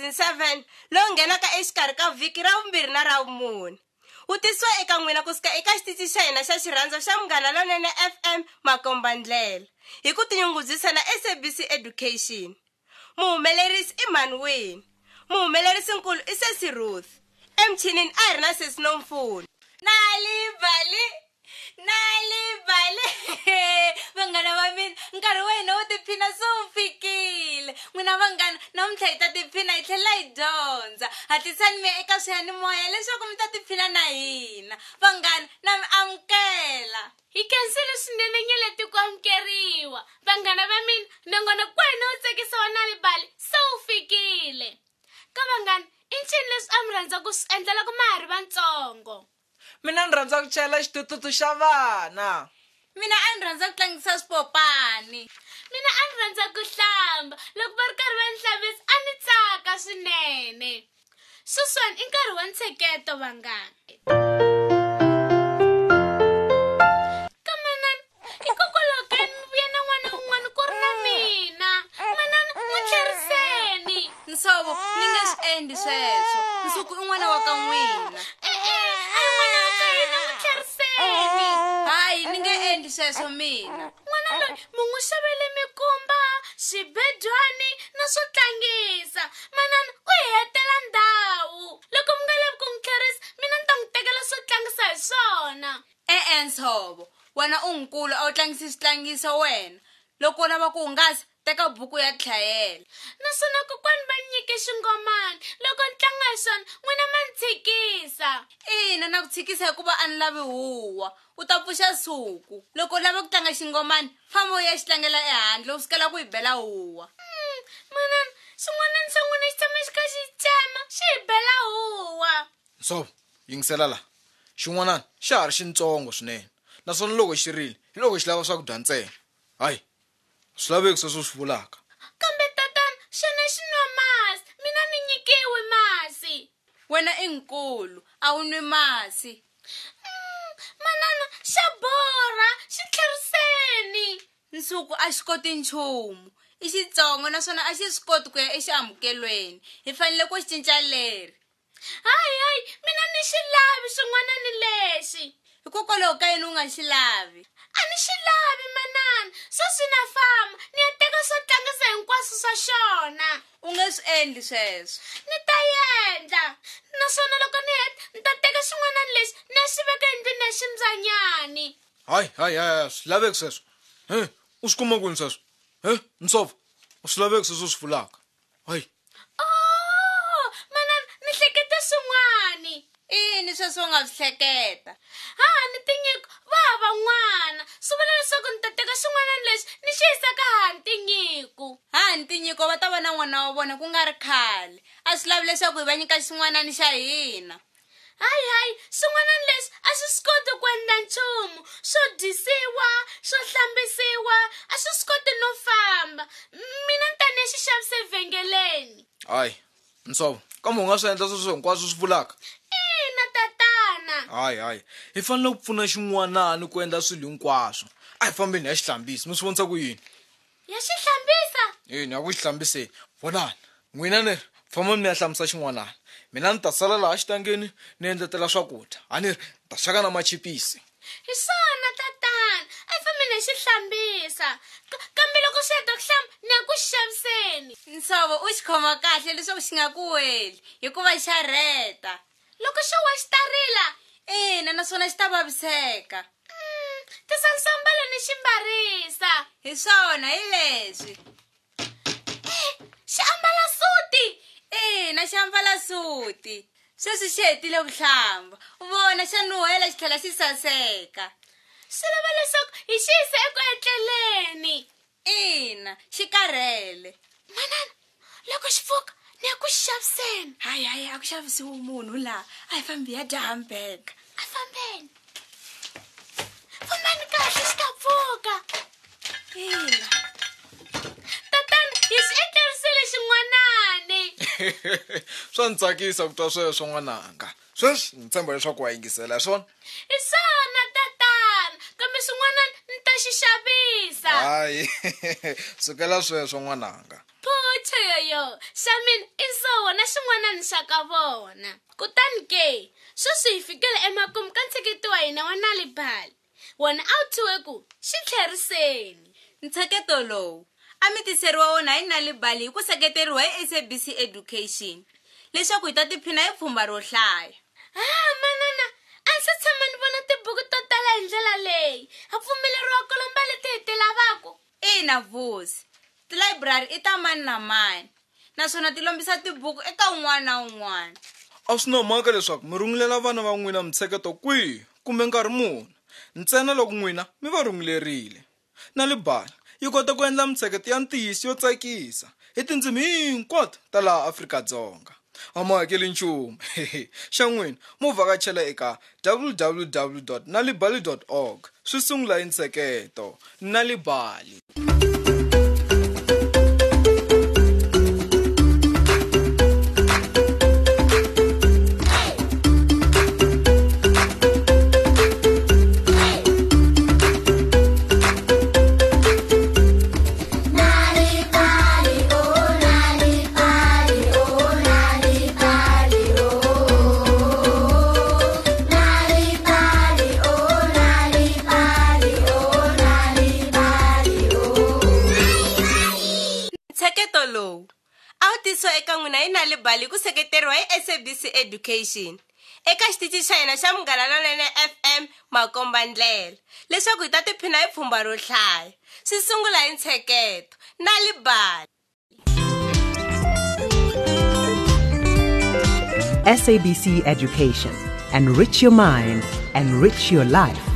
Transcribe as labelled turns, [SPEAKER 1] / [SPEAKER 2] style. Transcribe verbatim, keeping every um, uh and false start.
[SPEAKER 1] Season seven lowu nghenaka exikarhi ka vhiki ra vumbirhi na ra vumune. Wu tisiwa eka n'wina kusuka eka xitichi xa hina xa xirhandza xa Munghana Lonene F M Makombandlela hi ku tinyungubyisa na S A B C Education. Muhumelerisi i mani wini? Muhumelerisinkulu i Sesi Ruth. Emchinini a hi ri na Sesi Nomfuni.
[SPEAKER 2] Nali Bali, Nali Bali. Vanghana va mina, nkarhi wena wo tiphina se wu fikile. N'wina vanghana, namuntlha hi ta tiphina hi tlhela hi dyondza. Hatlisani mi eka swiyanimoya leswaku mi ta tiphina na hina. Vanghana, na mi amukela. Hi kensile swinene nyeleti ku amukeriwa. Vanghana va mina, nongonoko wa hina wo tsakisa wa Nali Bali se wu fikile. Ka vanghana, i ncini leswi a mi rhandza ku swi endla loko ma ha ri vantsongo?
[SPEAKER 3] Mina ni rhandza ku chayela xitututu xa vana.
[SPEAKER 2] Mina a ni rhandza ku tlangisa swipopani. Mina a ni rhandza ku hlamba. Loko va ri karhi va ni hlambisa a ni tsaka swinene. Sweswiwani i nkarhi wa ntsheketo vanghana. Ka manana, hikokwalaho ka yini mi vuya na n'wana wun'wana ku ri na mina? Manana, n'wi tlheriseni.
[SPEAKER 1] Nsovo, ni nge swi endli sweswo. Nsuku i n'wana wa ka n'wina.
[SPEAKER 2] E-e, a hi n'wana wa ka hina, n'wi tlheriseni.
[SPEAKER 1] Hayi, ni nge endli sweswo mina.
[SPEAKER 2] N'wana loyi mi n'wi xavele mikumba, swibedwana na swo tlangisa. Manana u hi hetela ndhawu. Loko mi nga lavi ku n'wi tlherisa, mina ni ta n'wi tekela swo tlangisa hi swona.
[SPEAKER 1] E-e Nsovo, wena u nkulu a wu tlangisi switlangiso wena. Loko u lava ku hungasa, teka buku ya tlhayela.
[SPEAKER 2] Naswona kokwani va nyike xingomani. Loko ni tlanga hi swona, n'wina ma ni tshikisa.
[SPEAKER 1] Ina, na ku tshikisa hikuva a ni lavi huwa. U ta pfuxa suku. Loko u lava ku tlanga xingomani, famba u ya xi tlangela ehandle u sukela ku hi bela huwa.
[SPEAKER 2] Hmm, manana, xin'wanani xa n'wina xi tshama xi kha xi tsema, xi hi bela huwa.
[SPEAKER 3] Nsovo, yingisela la. Xin'wanani xa ha ri xintsongo swinene. Naswona loko xi rile, hi loko xi lava swakudya ntsena. Hayi, swilaveko sweswo swi vulaka.
[SPEAKER 2] Kambe tatana, xana xi nwa masi. Mina ni nyikiwi masi.
[SPEAKER 1] Wena i nkulu, a wu nwi masi.
[SPEAKER 2] Mm, manana, xa borha, xi tlheriseni.
[SPEAKER 1] Nsuku a xi koti nchumu. I xitsongo naswona a xi swi koti ku ya exiamukelweni. Hi fanele ku xi cinca leri.
[SPEAKER 2] Hayi, hayi, mina ni xi lavi swin'wanani lexi.
[SPEAKER 1] Hikokwalaho ka yini u nga xi lavi?
[SPEAKER 2] A ni xi lavi manana. Sweswi na famba, ni ya teka swo tlangisa hinkwaswo swa xona.
[SPEAKER 1] U nge swi endli sweswo.
[SPEAKER 2] Ni ta endla. Naswona loko ni heta, ni ta teka xin'wanani lexi ni ya xi veka endlwini ya ximbyanyani.
[SPEAKER 3] Hayi, hayi, hayi, swilaveko sweswo. He, u swi kuma kwini sweswo? He, Nsovo, swilaveko sweswo swi vulaka. Hayi.
[SPEAKER 2] Oh, manana, ni hlekete swin'wani.
[SPEAKER 1] Ini sweswo u nga swi hleketa?
[SPEAKER 2] Ha, ni tinyiko va hava n'wana. Swi vula leswaku ni ta teka xin'wanani lexi ni xi yisa ka ha ni tinyiko.
[SPEAKER 1] Ha ni tinyiko va ta va na n'wana wa vona ku nga ri khale. A swi lavi leswaku hi va nyika xin'wanani xa hina.
[SPEAKER 2] Hayi, hayi, swin'wanani leswi a swi swi koti ku endla nchumu. Swo dyisiwa, swo hlambisiwa, a swi swi koti no famba. Mina ni ta ni ya xi xavisa evhengeleni.
[SPEAKER 3] Hayi, Nsovo, kambe u nga swi endla sweswo hinkwaswo swi vulaka?
[SPEAKER 2] Ina tatana.
[SPEAKER 3] Hayi, hayi, hi fanele ku pfuna xin'wanani ku endla swilo hinkwaswo. A hi fambeni ya xihlambisi, mi swi vonisa ku yini?
[SPEAKER 2] Ya xi hlambisa?
[SPEAKER 3] Yini, ya ku xihlambiseni. Vonani, n'wina ni ri, famba mi ya hlambisa xin'wanani. Mina ni ta sala laha xitangeni ni endletela swakudya. A ni ri, ni ta xaka na machipisi.
[SPEAKER 2] Hi swona tatana, a hi fambeni hi xi hlambisa. Kambe loko xi heta ku hlamba, ni ya ku xi xaviseni.
[SPEAKER 1] Nsovo u xi khoma kahle leswaku xi nga ku weli hikuva xa rheta.
[SPEAKER 2] Loko xo wa xi ta rila?
[SPEAKER 1] Ina, naswona xi ta vaviseka.
[SPEAKER 2] Mm, tisa nsambalo ni xi mbarisa.
[SPEAKER 1] Hi swona, hi leswi.
[SPEAKER 2] Eh, xi ambala suti.
[SPEAKER 1] Ina, xi ambala suti. Sweswi xi hetile ku hlamba. U vona xa nuhela xi tlhela xi saseka.
[SPEAKER 2] Swi lava leswaku hi xi yisa eku etleleni.
[SPEAKER 1] Ina, xi karhele.
[SPEAKER 2] Manana, loko xi pfuka, ni ya ku xi xaviseni.
[SPEAKER 1] Hayi, hayi, a ku xavisiwi munhu laha. A hi fambi ya dya hamburger.
[SPEAKER 2] A fambeni. Fambani kahle xi ta pfuka.
[SPEAKER 1] Ina.
[SPEAKER 2] Tatana, hi xi etlerisile xin'wanani.
[SPEAKER 3] Swa ni tsakisa ku twa sweswo n'wananga. Sweswi ni tshemba leswaku wa yingisela hi swona.
[SPEAKER 2] Hi swona tatana, kambe swin'wanani ni ta xi xavisa.
[SPEAKER 3] Hayi, sukela sweswo n'wananga.
[SPEAKER 2] Phutsha. yoyo xa mina i nsovo na xin'wanani xa ka vona kutani ke sweswi hi fikele emakumu ka ntsheketo wa hina wa Nalibali wona a wu thyiwe ku xi tlheriseni.
[SPEAKER 1] Ntsheketo lowu a mi tiseriwa wona hi Nalibali hi ku seketeriwa hi S A B C Education leswaku hi ta tiphina hi pfhumba ro hlaya.
[SPEAKER 2] Ah manana a ndzi tshama ni vona tibuku to tala hi ndlela leyi ha pfumeleriwa ku lomba leti hi ti lavaka.
[SPEAKER 1] Ina Vusi, tilayiburari i ta mani na mani naswona ti lombisa tibuku eka un'wana na un'wana.
[SPEAKER 3] A swi na mhaka leswaku mi rungulela vana va n'wina mitsheketo kwihi kumbe nkarhi muni ntsena loko n'wina mi va rungulerile. Nalibali yi kota ku endla mitsheketo ya ntiyiso yo tsakisa hi tindzimi hinkwato ta laha Afrika-Dzonga. A ma hakeli nchumu. Xa n'wina mu vhakachela eka w w w dot nalibali dot org swi sungula hi ntsheketo Nalibali.
[SPEAKER 1] Ntsheketo lowu a wu tisiwa eka n'wina hi Nalibali ku seketeriwa hi S A B C Education eka xitichi xa hina xa Munghana Lonene F M Makombandlela leswaku hi ta tiphina hi pfhumba ro hlaya. Swi sungula hi ntsheketo Nalibali.
[SPEAKER 4] S A B C Education. Enrich your mind, enrich your life.